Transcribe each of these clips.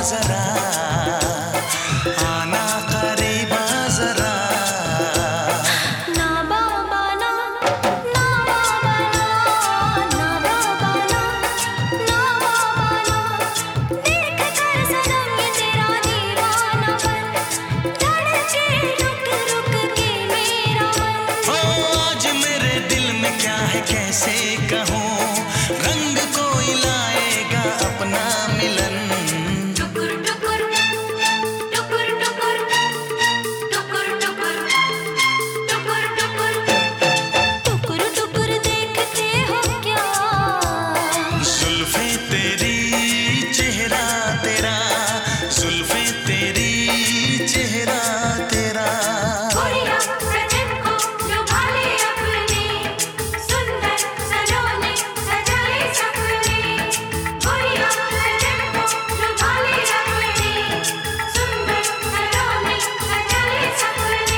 जरा, आना करीब जरा। ना बाबा ना, ना बाबा ना, ना बाबा ना, ना बाबा ना, देख कर सनम ये तेरा दीवानापन, धड़के रुक रुक के मेरा मन। ओ आज मेरे दिल में क्या है कैसे कहूँ, रंग कोई लाएगा अपना मिलन। टुकुर टुकुर टुकुर टुकुर टुकुर टुकुर टुकुर टुकुर टुकुर टुकुर देखते हो क्या, जुल्फे तेरी चेहरा तेरा, जुल्फे तेरी चेहरा तेरा। गोरिया सजन को लुभा ले अपने, सुंदर सलोने सजाए सपने। गोरिया सजन को लुभा ले अपने, सुंदर सलोने सजाए सपने।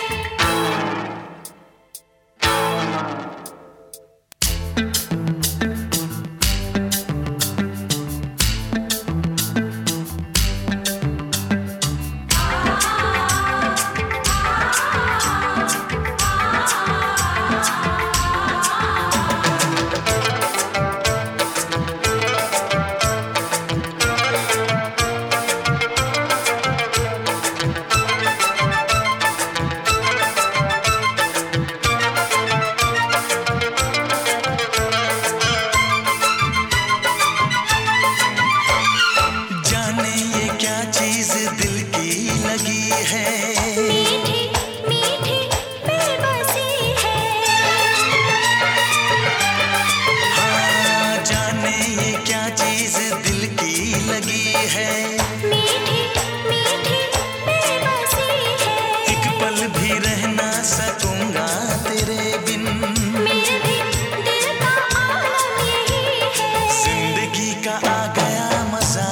जाने ये क्या चीज दिल की लगी है, मीठी मीठी बेबसी है, हाँ जाने ये क्या चीज दिल की लगी है। मीठी मीठी बेबसी है। एक पल भी रह ना सकूंगा तेरे बिन, मेरे भी दिल का आलम यही है। जिंदगी का आ गया मजा,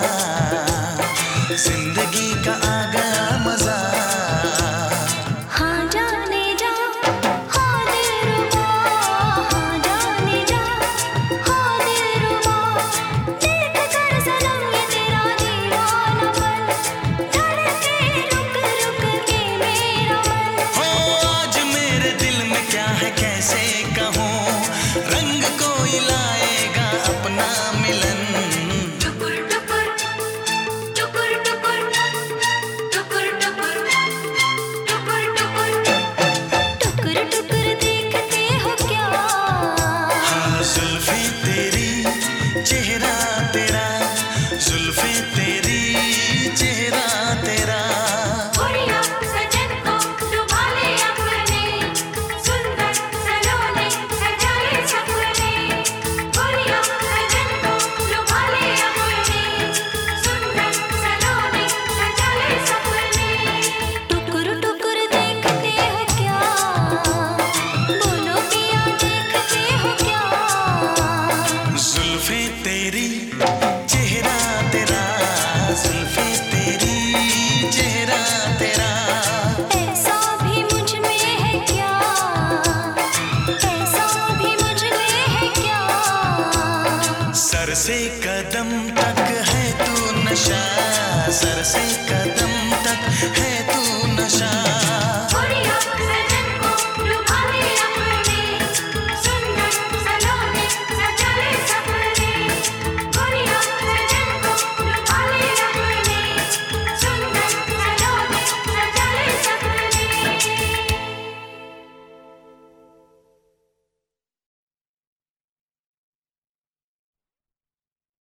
जिंदगी का आ गया मजा। हाँ जाने जा, हाँ दिलरुबा, हाँ जाने जा, हाँ दिलरुबा, देख कर सनम ये तेरा दीवानापन, धड़के रुक रुक के मेरा मन। हो आज मेरे दिल में क्या है कैसे कहूँ, रंग कोई लाएगा अपना मिलन। टुकुर टुकुर टुकुर टुकुर टुकुर टुकुर टुकुर टुकुर टुकुर टुकुर देखते हो क्या, हाँ जुल्फे तेरी चेहरा तेरा, जुल्फे तेरी चेहरा तेरा। गोरिया सजन को लुभा ले अपने, सुंदर सलोने सजाए सपने। गोरिया सजन को लुभा ले अपने, सुंदर सलोने सजाए सपने। टुकुर टुकुर देखते हो क्या, बोलो पिया देखते हो क्या। जुल्फे तेरी चेहरा तेरा, जुल्फे तेरी चेहरा तेरा। ऐसा भी मुझ में है क्या, ऐसा भी मुझ में है क्या। सर से कदम तक है तू नशा, सर से कदम तक है तू नशा।